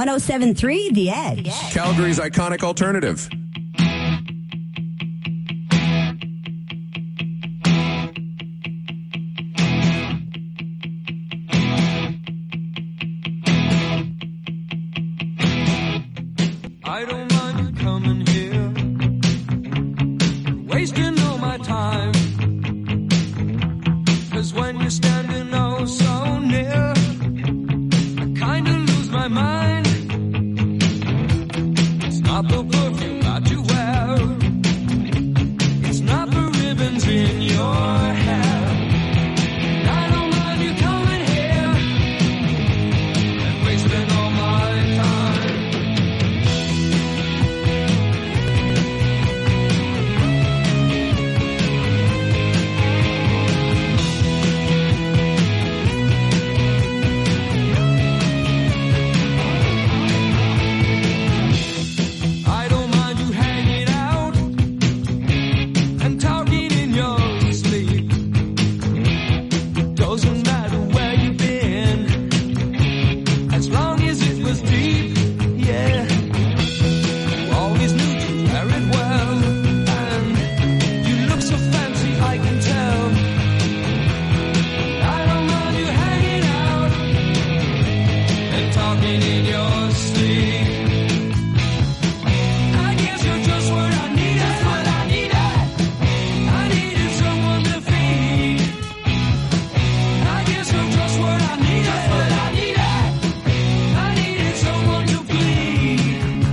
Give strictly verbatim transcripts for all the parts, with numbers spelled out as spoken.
one oh seven point three The Edge. Calgary's iconic alternative. I don't mind you coming here, wasting all my time. 'Cause when you're standing oh so near, I kinda lose my mind. It's not the perfume that you wear, it's not the ribbons in your hair. And I don't mind you coming here and wasting all my time. I don't mind you hanging out and talking in your sleep. Doesn't matter where you've been, as long as it was deep, yeah. You always knew to wear it well, and you look so fancy, I can tell. I don't mind you hanging out and talking in your sleep. I guess you're just what I need. That's what I needed. I needed someone to feed. I guess you're just what I need. That's what I needed. I needed someone to bleed.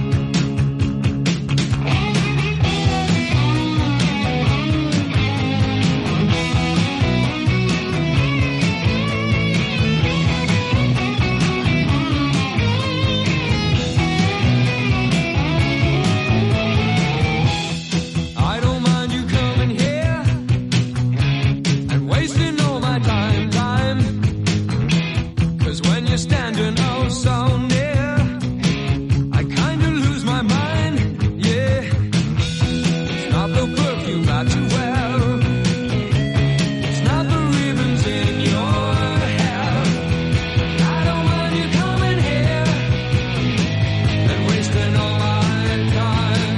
I don't mind you coming here and wasting all my time, time. 'Cause when you're standing oh so near, I kinda lose my mind, yeah. It's not the perfume that you wear, it's not the ribbons in your hair. I don't mind you coming here and wasting all my time.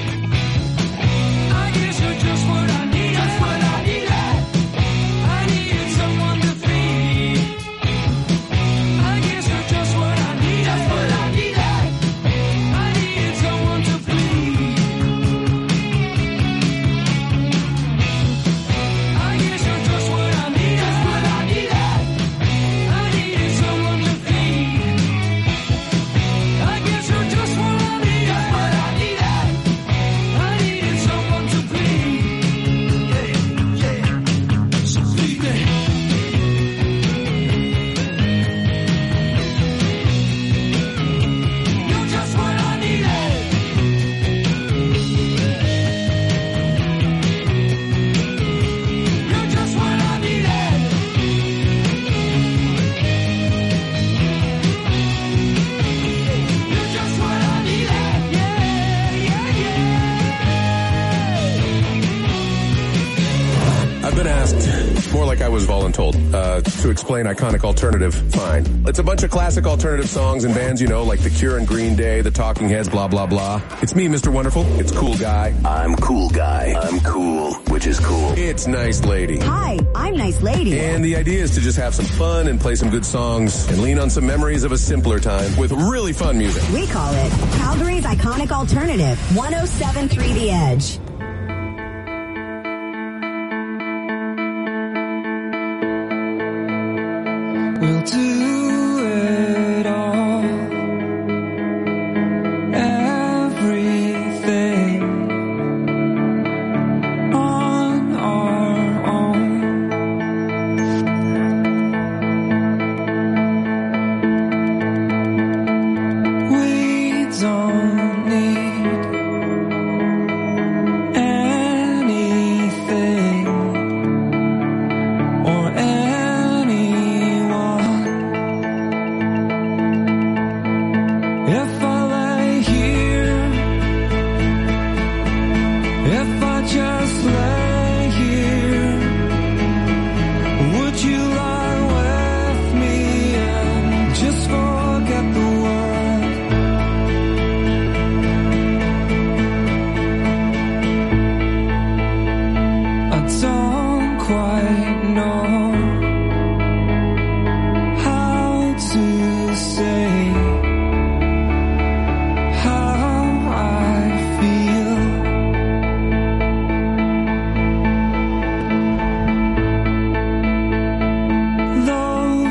I guess you're just what I need. That's what I needed. I needed someone to feed. I guess you're just what I need. That's what I needed. I needed someone to bleed. I guess you're just what I need. That's what I needed. I needed someone to feed. I guess you're just what I need. That's what I needed. I needed someone to bleed. Yeah, yeah. So bleed me. You're just what I needed. You're just what I needed. You're just what I needed. Yeah, yeah, yeah. I've been asked, more like I was voluntold, uh, to explain iconic alternative. Fine. It's a bunch of classic alternative songs and bands, you know, like The Cure and Green Day, The Talking Heads, blah, blah, blah. It's me, Mister Wonderful. It's Cool Guy. I'm cool guy. I'm cool, which is cool. It's Nice Lady. Hi, I'm Nice Lady. And the idea is to just have some fun and play some good songs and lean on some memories of a simpler time with really fun music. We call it Calgary's iconic alternative, one oh seven point three The Edge. We'll do it all, everything on our own. We don't need anything or anyone.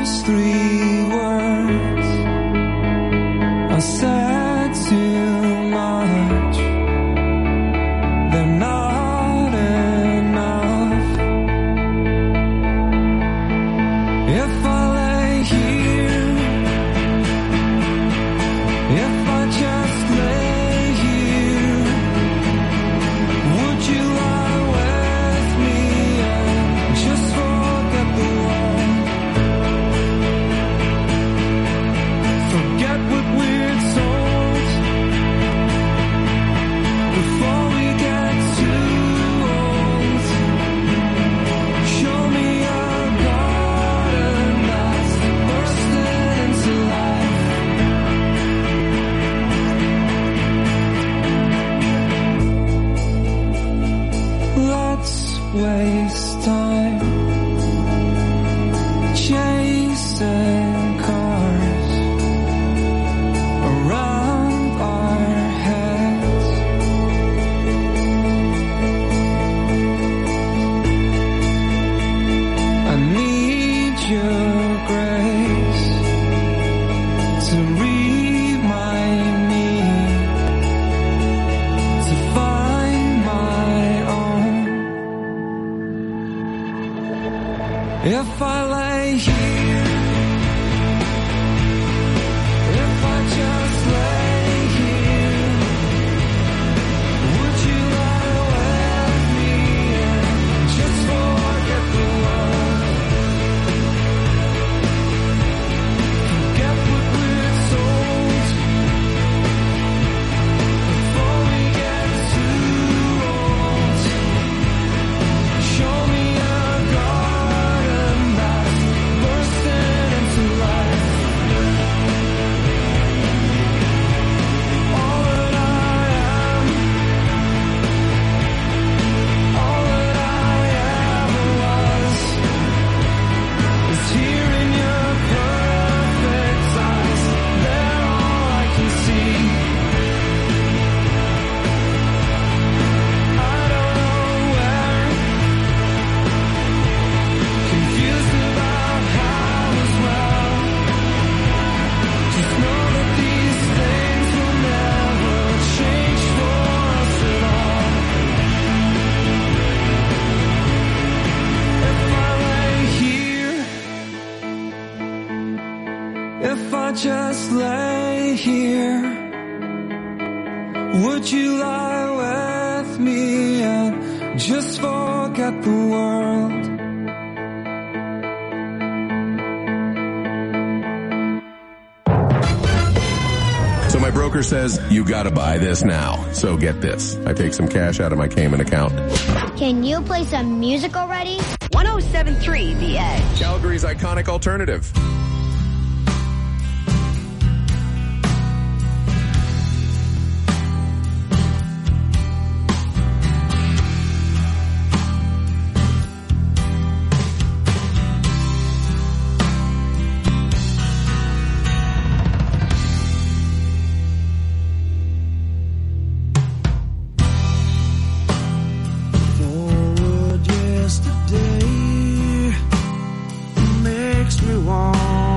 those three words I said too much. They're not enough. If I lay here, if I just lay here, would you lie with me and just forget the world? Forget what we're told before we get too old. Show me a garden that's bursting into life. Let's waste time chasing cars around our heads. I need your grace to remind me to find my own. If I lay here, if I just lay here, would you lie with me and just forget the world? Forget what we're told before we get too old. Show me a garden that's bursting into life. All that I am, all that I ever was, is here in your perfect eyes. They're all I can see. I don't know where, confused about how as well. Just know that these things will never change for us at all. If I lay here, if I just lay here, would you lie with me and just forget the world? So my broker says, you gotta buy this now. So get this. I take some cash out of my Cayman account. Can you play some music already? one oh seven point three The Edge. Calgary's iconic alternative. Forward yesterday makes me want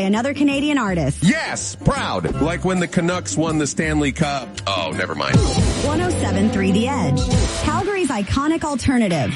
another Canadian artist. Yes, proud. Like when the Canucks won the Stanley Cup. Oh, never mind. one oh seven point three The Edge, Calgary's iconic alternative.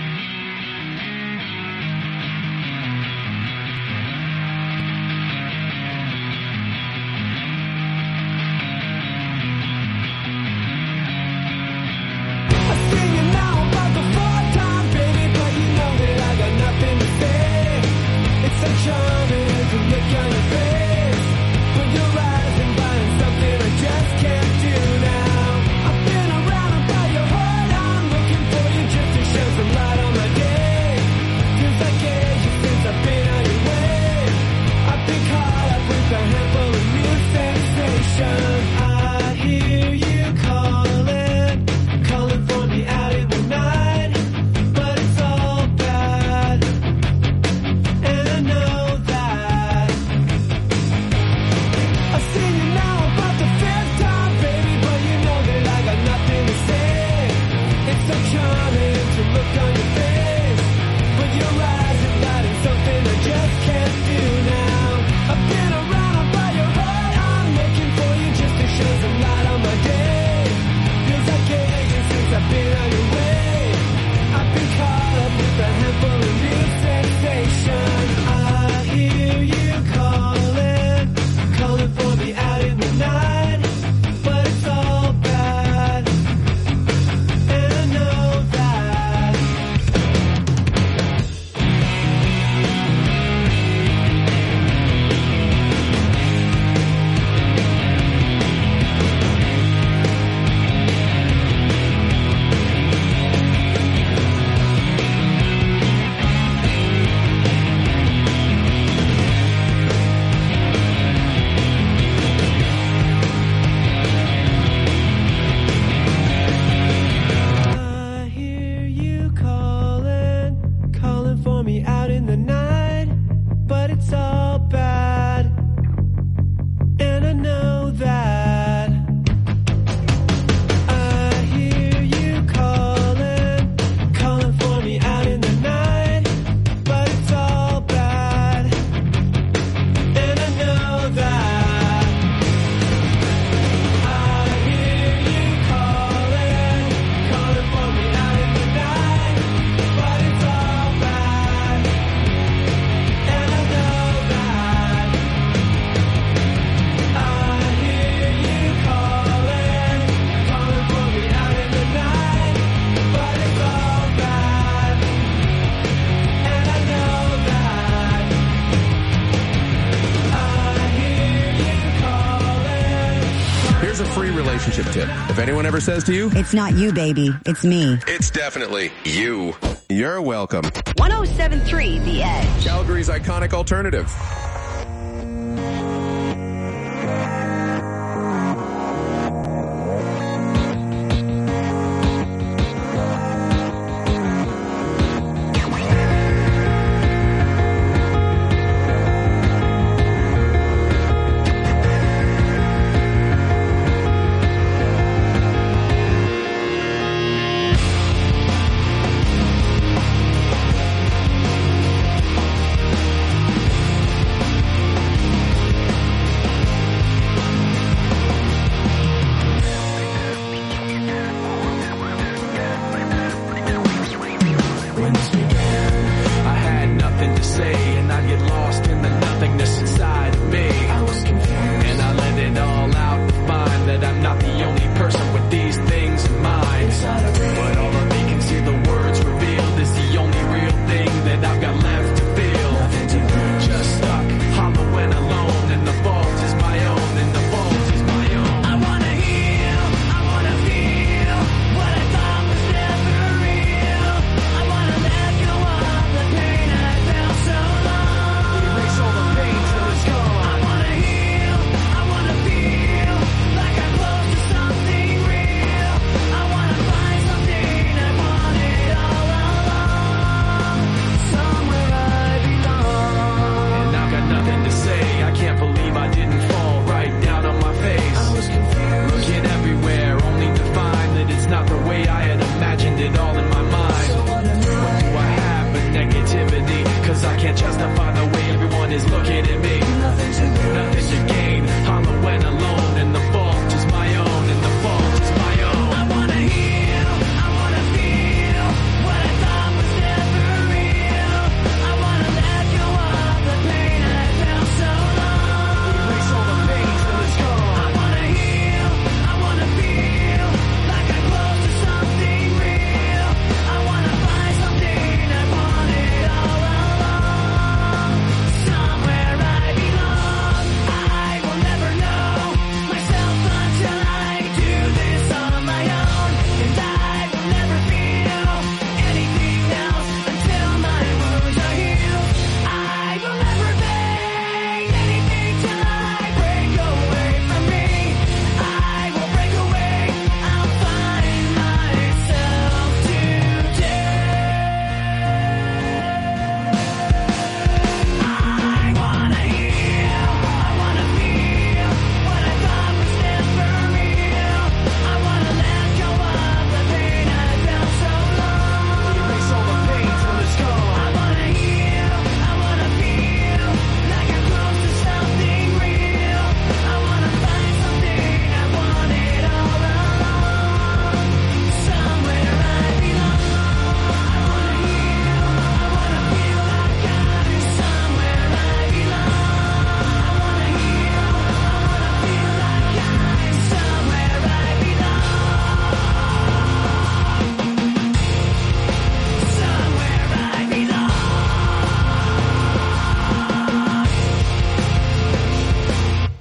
Relationship tip. If anyone ever says to you, it's not you, baby, it's me. It's definitely you. You're welcome. one oh seven point three The Edge, Calgary's iconic alternative.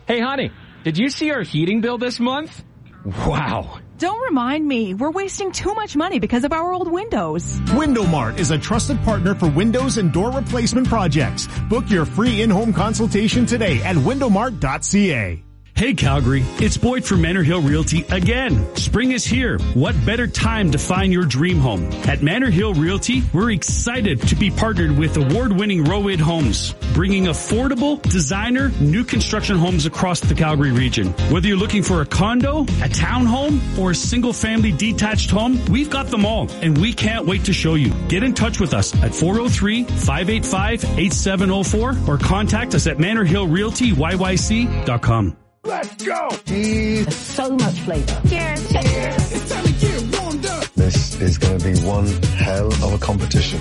Hey, honey, did you see our heating bill this month? Wow. Don't remind me. We're wasting too much money because of our old windows. Window Mart is a trusted partner for windows and door replacement projects. Book your free in-home consultation today at window mart dot c a. Hey Calgary, it's Boyd from Manor Hill Realty again. Spring is here. What better time to find your dream home? At Manor Hill Realty, we're excited to be partnered with award-winning Rowid Homes, bringing affordable, designer, new construction homes across the Calgary region. Whether you're looking for a condo, a townhome, or a single-family detached home, we've got them all, and we can't wait to show you. Get in touch with us at four oh three, five eight five, eight seven oh four or contact us at manor hill realty y y c dot com. Let's go! Cheese. So much flavor. Cheers. Cheers. It's time to get warmed up. This is going to be one hell of a competition.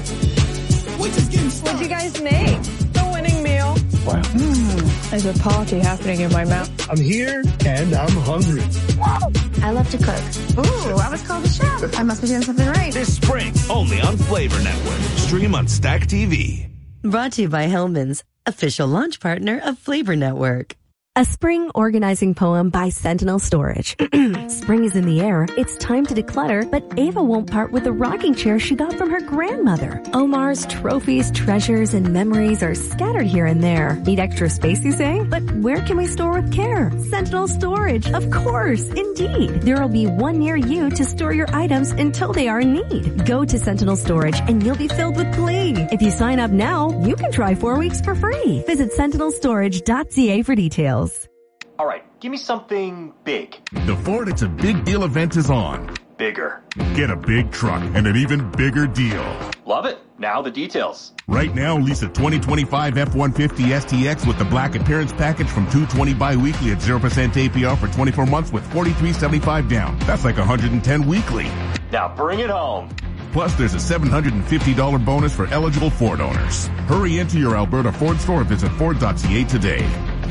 What'd you guys make? The winning meal. Wow. Mm, there's a party happening in my mouth. I'm here and I'm hungry. I love to cook. Ooh, I was called a chef. I must be doing something right. This spring, only on Flavor Network. Stream on Stack T V. Brought to you by Hellman's, official launch partner of Flavor Network. A spring organizing poem by Sentinel Storage. Spring is in the air. It's time to declutter, but Ava won't part with the rocking chair she got from her grandmother. Omar's trophies, treasures, and memories are scattered here and there. Need extra space, you say? But where can we store with care? Sentinel Storage. Of course, indeed. There'll be one near you to store your items until they are in need. Go to Sentinel Storage and you'll be filled with bling. If you sign up now, you can try four weeks for free. Visit sentinel storage dot c a for details. All right, give me something big. The Ford It's a Big Deal event is on. Bigger. Get a big truck and an even bigger deal. Love it. Now the details. Right now, lease a twenty twenty-five F one fifty S T X with the Black Appearance Package from two hundred twenty bi-weekly at zero percent A P R for twenty-four months with forty-three seventy-five down. That's like one hundred ten weekly. Now bring it home. Plus, there's a seven hundred fifty dollars bonus for eligible Ford owners. Hurry into your Alberta Ford store or visit ford dot c a today.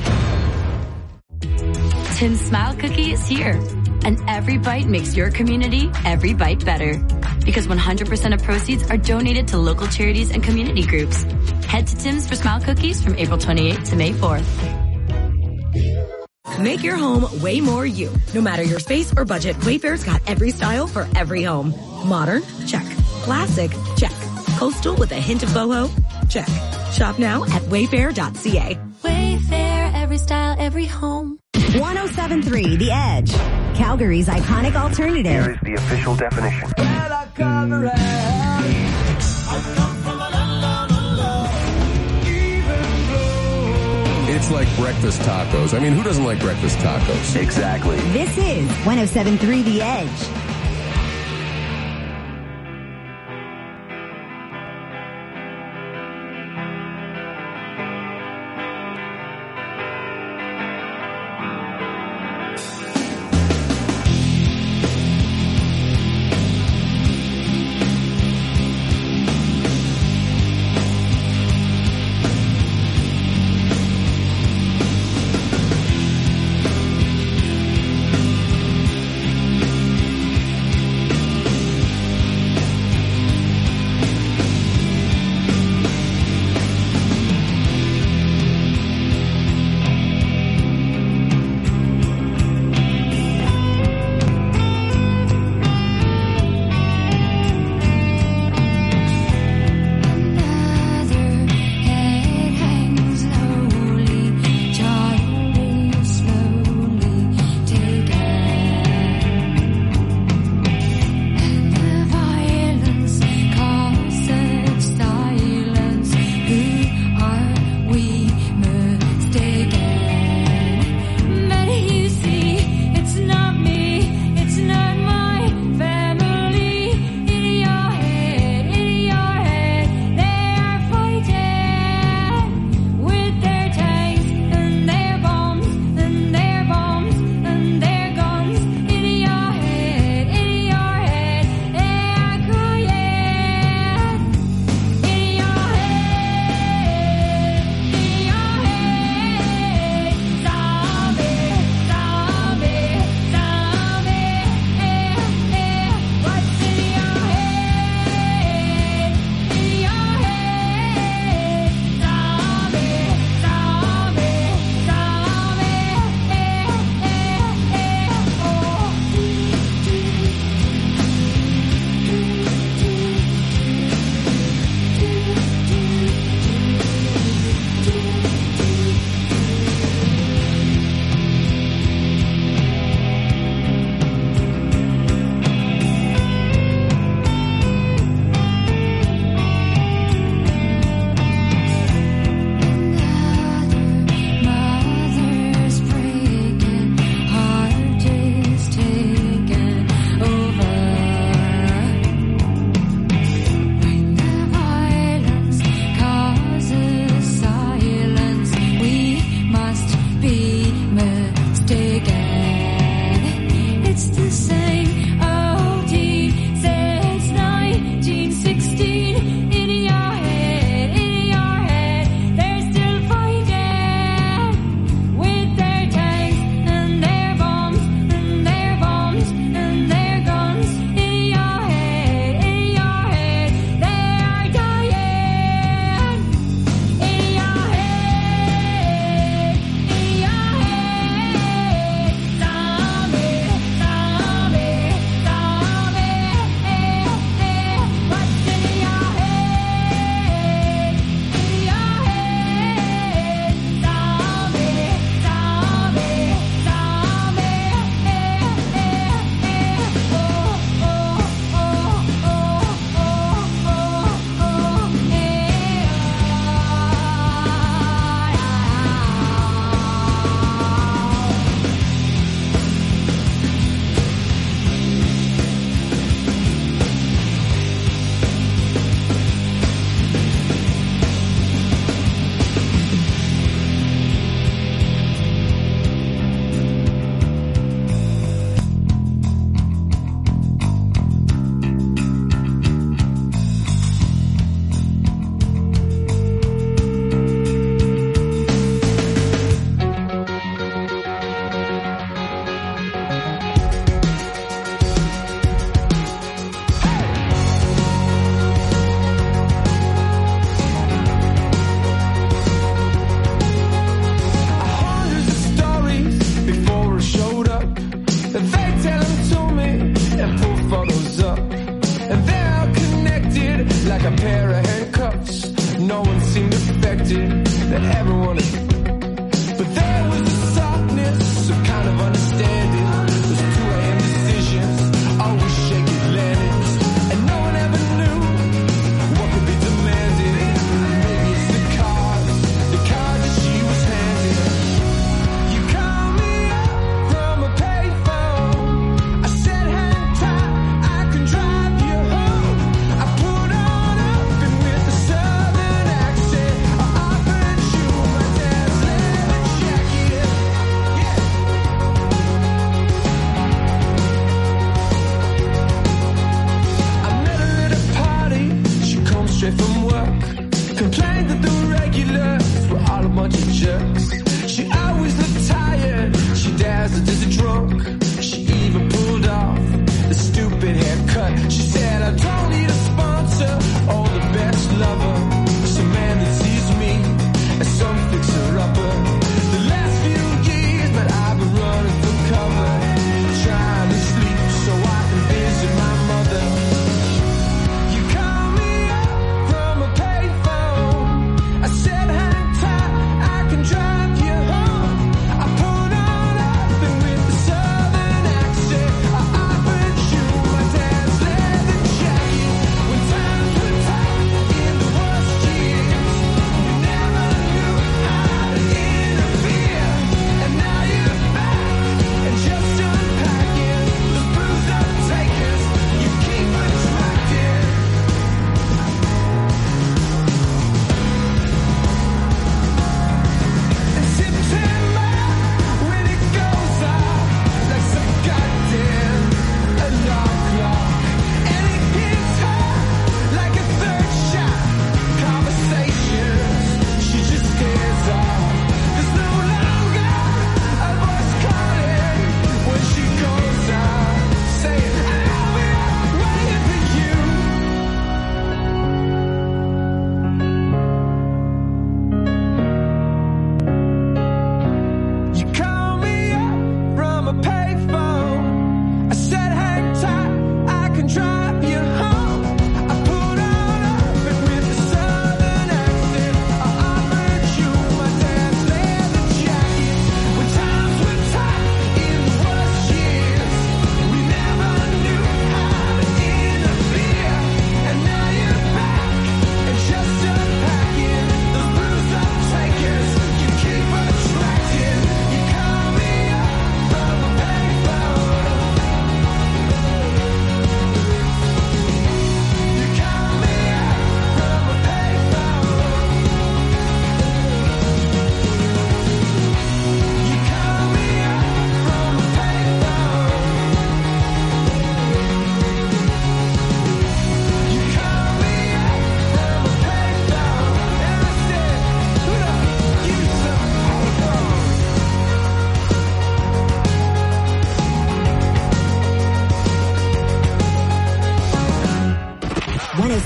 Tim's Smile Cookie is here, and every bite makes your community every bite better. Because one hundred percent of proceeds are donated to local charities and community groups. Head to Tim's for Smile Cookies from April twenty-eighth to May fourth. Make your home way more you. No matter your space or budget, Wayfair's got every style for every home. Modern? Check. Classic? Check. Coastal with a hint of boho? Check. Shop now at wayfair dot c a. Wayfair, every style, every home. one oh seven point three The Edge, Calgary's iconic alternative. Here is the official definition. It's like breakfast tacos. I mean, who doesn't like breakfast tacos? Exactly. This is one oh seven point three The Edge.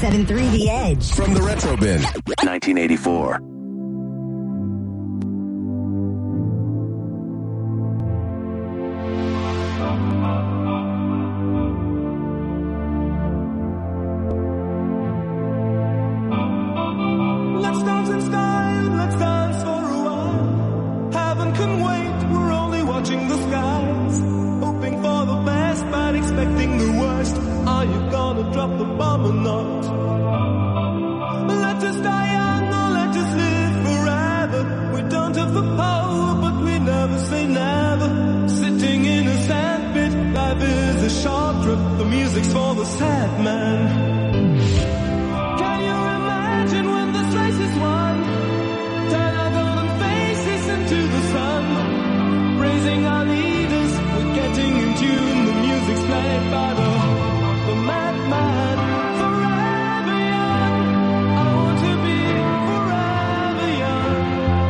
seven point three The Edge. From the Retro Bin. nineteen eighty-four. Let's dance in style, let's dance for a while. Heaven can wait, we're only watching the skies. Hoping for the best, but expecting the worst. Are you gonna drop the bomb or not? Let us die young or let us live forever. We don't have the power, but we never say never. Sitting in a sandpit, life is a short trip. The music's for the sad man. Can you imagine when this race is won? Turn our golden faces into the sun. Praising our leaders, we're getting in tune. The music's played by the, the madman. Forever young, I want to be forever young.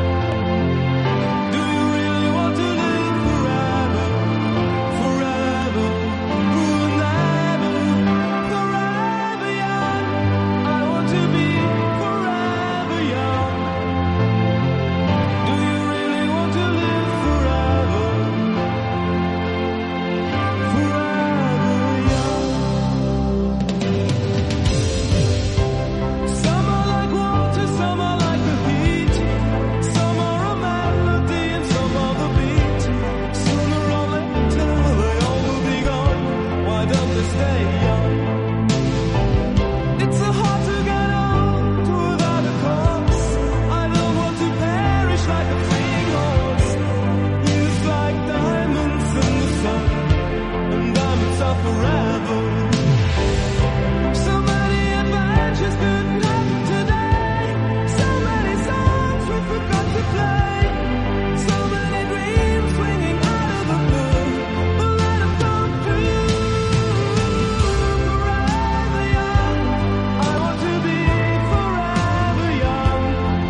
Do you really want to live forever? Forever, ooh, never. Forever young, I want to be forever young. Do you really want to live forever? Forever young. Some are like water, some are like the heat. Some are a melody and some are the beat. Sooner or later they all will be gone. Why don't they stay young? It's so hard to get old without a cause. I don't want to perish like a fleeing horse. Youth's like diamonds in the sun, and diamonds are forever. So many adventures couldn't happen today. So many songs we forgot to play. So many dreams swinging out of the blue. But let them come true. Forever young, I want to be forever young.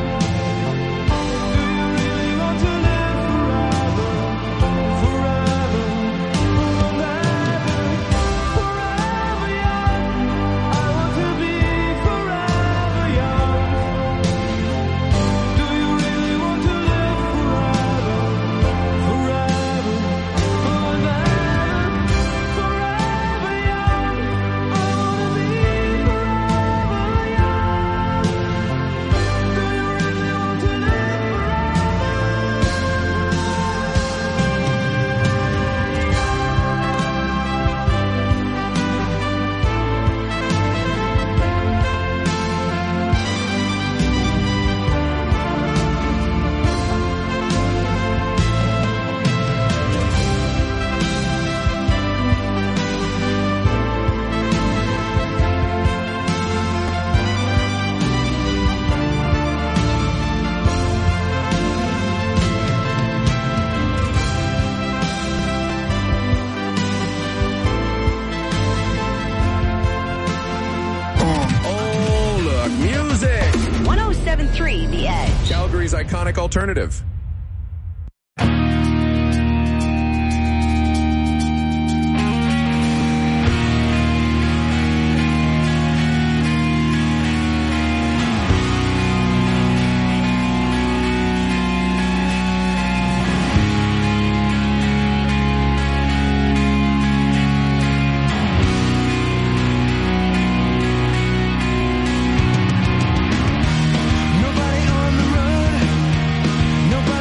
Do you really want to live forever? Forever, forever, forever young. I want to be forever young. Do you really want to live forever? Forever, forever, forever young. I want to be forever young. Do you really want to live Oh, look, music! one oh seven point three The Edge. Calgary's iconic alternative. Nobody on the run, nobody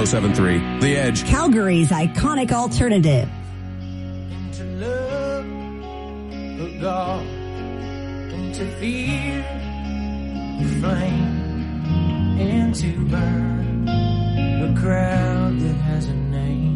seven three The Edge. Calgary's iconic alternative. To love the God and to fear the flame and to burn the crowd that has a name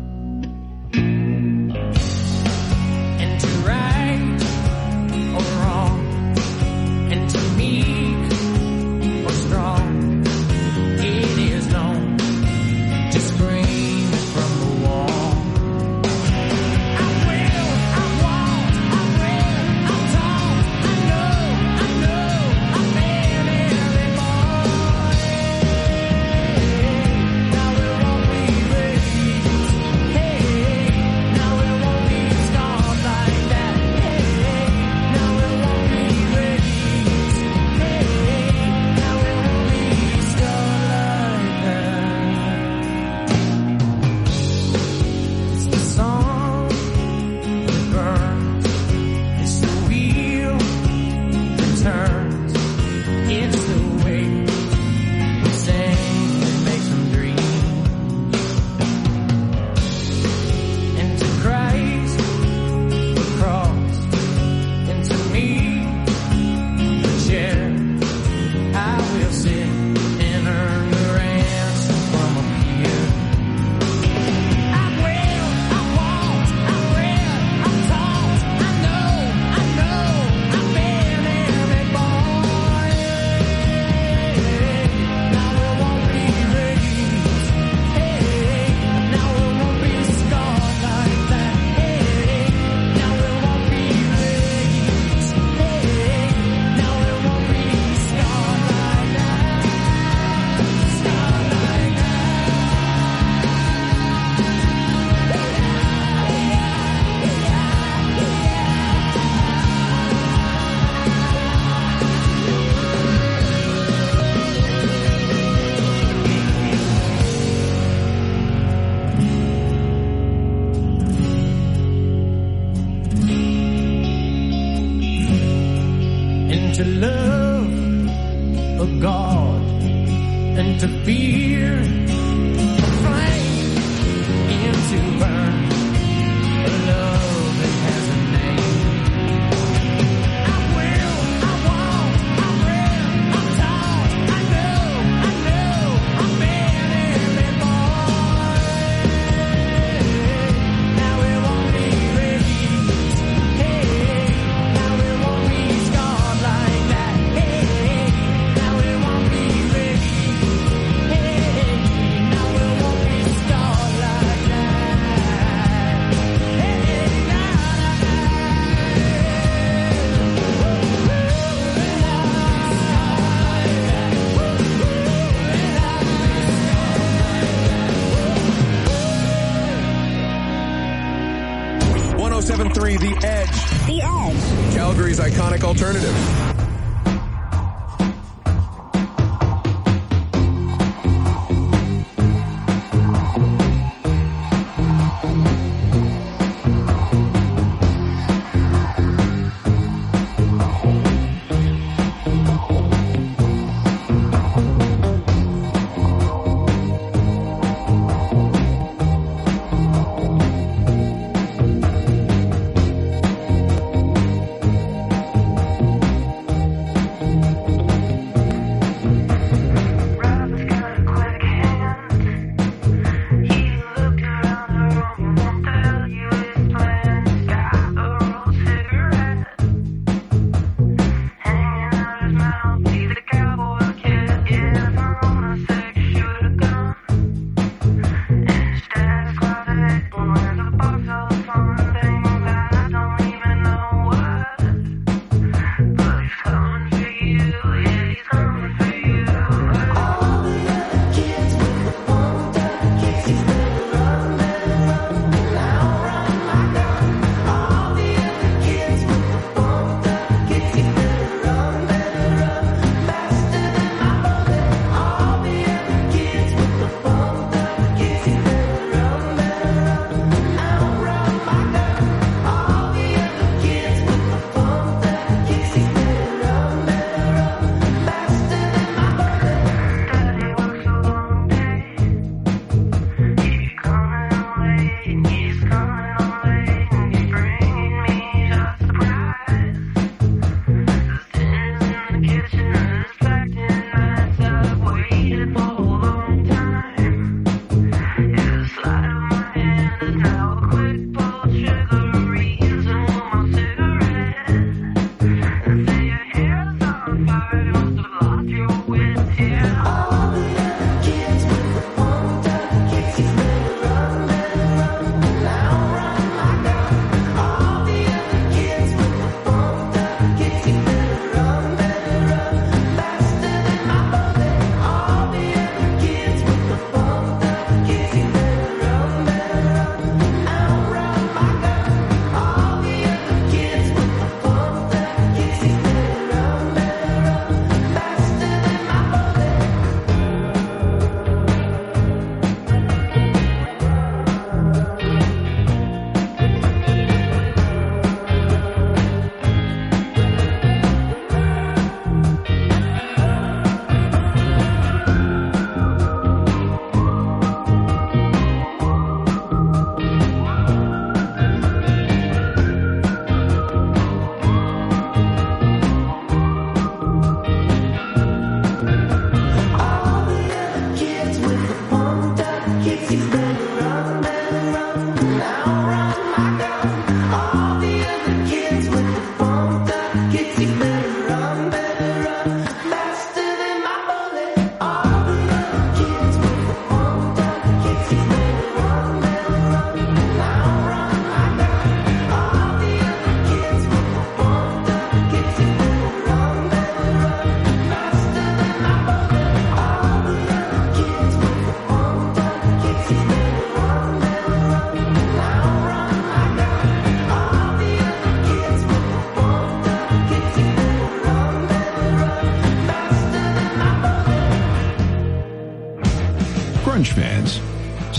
and to right or wrong and to meek or strong. It is known to scream from the wall. I will, I won't, I read, I talk, I know, I know, I've been every morning. Now it won't be raised. Hey, now it won't be scarred like that. Hey, now it won't be raised. Hey, now it won't be scarred like that. It's the song that burns. It's the wheel that turns. It's the way we sing that makes them dream. And to Christ, the cross, and to me, the chair, I will sit and earn the ransom from up here. I will, I won't, I read, I taught, I know, I know, I've been every boy. Now it won't be raised. Hey, now it won't be scarred like that. Hey, now it won't be raised. Hey, now it won't be scarred like that. Scarred like that. And to love a God and to fear a flame and to burn a love that has a name. I will, I won't, I read, I taught, I know, I know, I've been every boy. Now it won't be raised. Hey, now it won't be scarred like that. Hey, now it won't be raised. Hey, now it won't be scarred like that. Hey, one oh seven three The Edge. The Edge. Calgary's iconic alternative.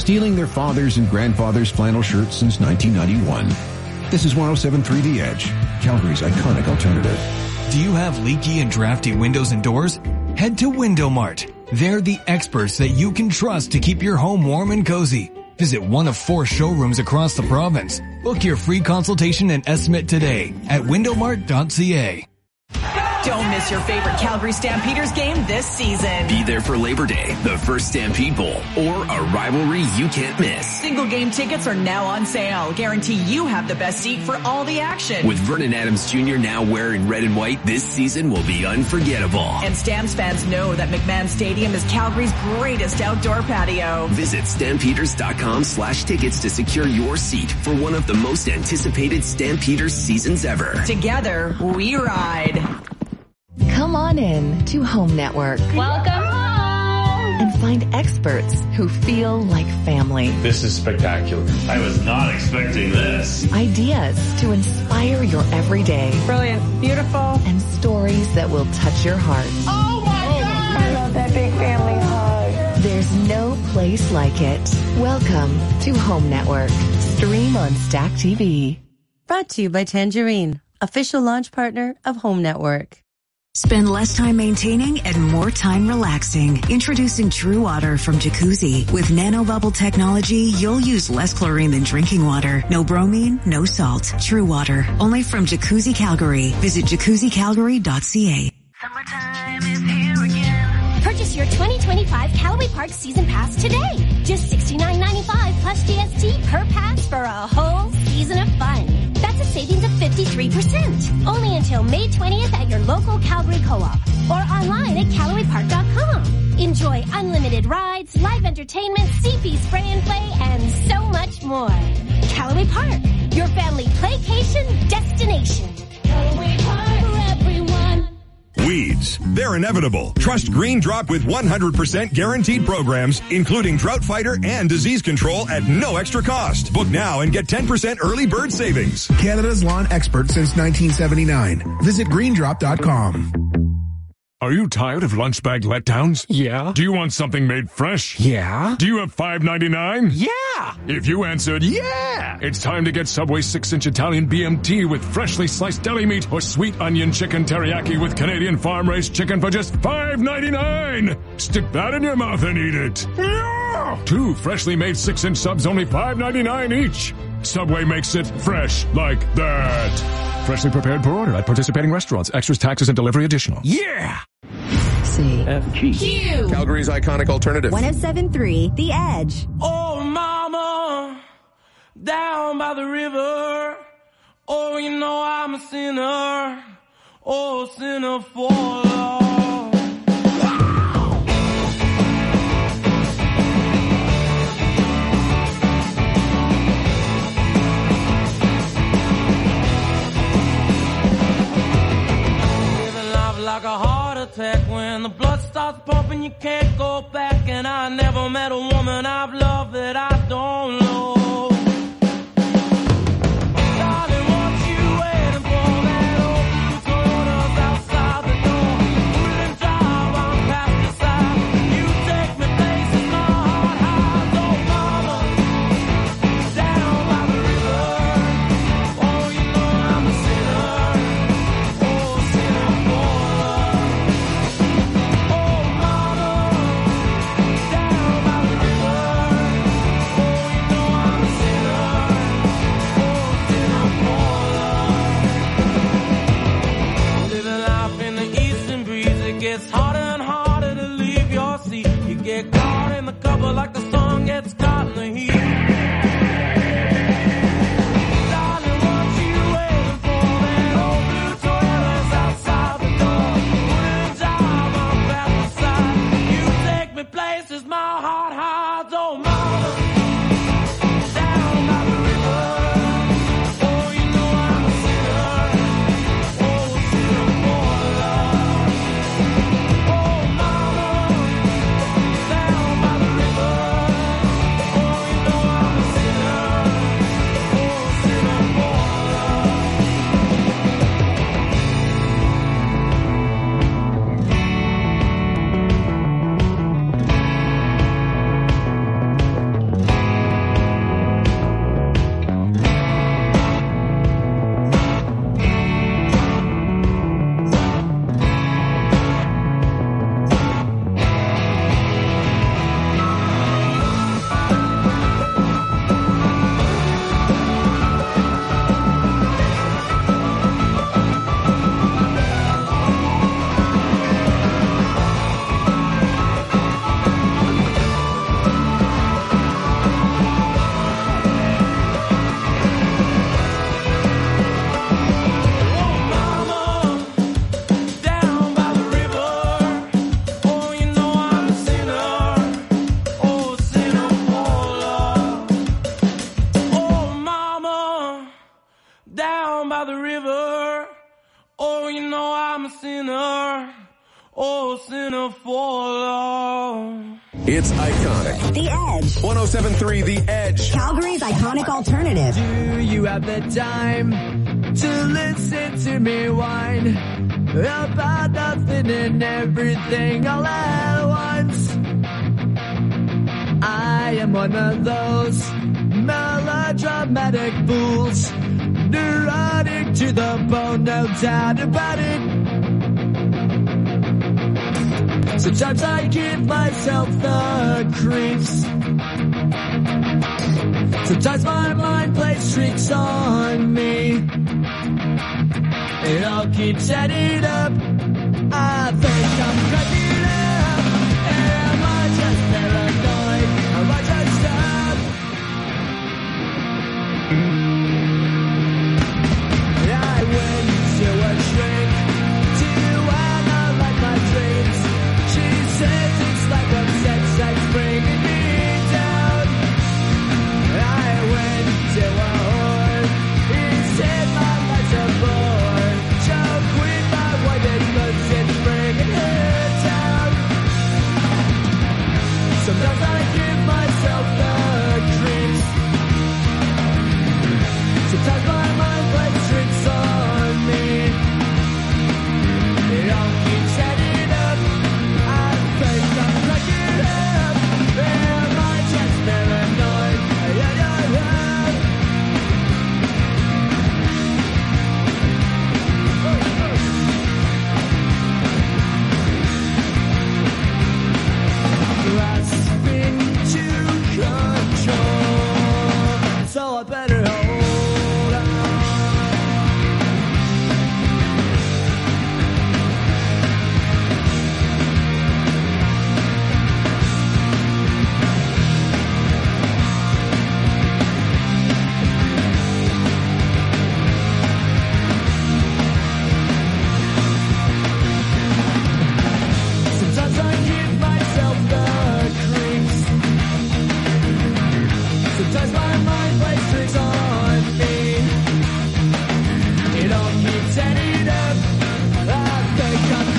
stealing their fathers' and grandfathers' flannel shirts since nineteen ninety-one. This is one oh seven point three The Edge, Calgary's iconic alternative. Do you have leaky and drafty windows and doors? Head to Window Mart. They're the experts that you can trust to keep your home warm and cozy. Visit one of four showrooms across the province. Book your free consultation and estimate today at window mart dot c a. Don't miss your favorite Calgary Stampeders game this season. Be there for Labor Day, the first Stampede Bowl, or a rivalry you can't miss. Single game tickets are now on sale. Guarantee you have the best seat for all the action. With Vernon Adams Junior now wearing red and white, this season will be unforgettable. And Stamps fans know that McMahon Stadium is Calgary's greatest outdoor patio. Visit stampeders.com slash tickets to secure your seat for one of the most anticipated Stampeders seasons ever. Together, we ride. Come on in to Home Network. Welcome home. And find experts who feel like family. This is spectacular. I was not expecting this. Ideas to inspire your everyday. Brilliant. Beautiful. And stories that will touch your heart. Oh my God. I love that big family hug. There's no place like it. Welcome to Home Network. Stream on Stack T V. Brought to you by Tangerine, official launch partner of Home Network. Spend less time maintaining and more time relaxing. Introducing True Water from Jacuzzi. With nanobubble technology, you'll use less chlorine than drinking water. No bromine, no salt. True Water. Only from Jacuzzi Calgary. Visit jacuzzi calgary dot c a. Summertime is here again. Purchase your twenty twenty-five Callaway Park Season Pass today. Just sixty-nine ninety-five plus G S T per pass for a whole season of fun. That's a savings of fifty-three percent. Only until May twentieth at your local Calgary Co-op or online at callaway park dot com. Enjoy unlimited rides, live entertainment, C P spray and play, and so much more. Callaway Park, your family playcation destination. Callaway Park for everyone. Weeds. They're inevitable. Trust Green Drop with one hundred percent guaranteed programs, including drought fighter and disease control at no extra cost. Book now and get ten percent early bird savings. Canada's lawn expert since nineteen seventy-nine. Visit green drop dot com. Are you tired of lunch bag letdowns? Yeah. Do you want something made fresh? Yeah. Do you have five ninety-nine? Yeah. If you answered yeah, it's time to get Subway six inch Italian B M T with freshly sliced deli meat or sweet onion chicken teriyaki with Canadian farm-raised chicken for just five ninety-nine. Stick that in your mouth and eat it. Yeah. Two freshly made six inch subs, only five ninety-nine each. Subway makes it fresh like that. Freshly prepared per order at participating restaurants. Extras, taxes, and delivery additional. Yeah! C. F, G. Q. Calgary's iconic alternative. one oh seven point three The Edge. Oh, mama, down by the river. Oh, you know I'm a sinner. Oh, sinner for love. Like a heart attack when the blood starts pumping, you can't go back. And I never met a woman I've loved that I don't know. Darling, what you waiting for? That old blue Toyota's outside the door. Wouldn't drive, I'm past the side. You take me places my heart hides. Oh, mama, down by the river. Oh, you know I'm a sinner. Oh, sinner for it's harder and harder to leave your seat. You get caught in the cover like the song gets caught in the heat. Darling, what you waiting for? That old blue Toyota's outside the door. Wouldn't drive, I'm past the side. You take me places my heart hides. Oh, mama, down by the river. Oh, you know I'm a sinner. Oh, sinner for love. sinner, oh sinner for love. It's iconic. The Edge. one oh seven point three The Edge. Calgary's iconic alternative. Do you have the time to listen to me whine about nothing and everything all at once? I am one of those melodramatic fools, neurotic to the bone, no doubt about it. Sometimes I give myself the creeps. Sometimes my mind plays tricks on me. It all keeps adding up. I think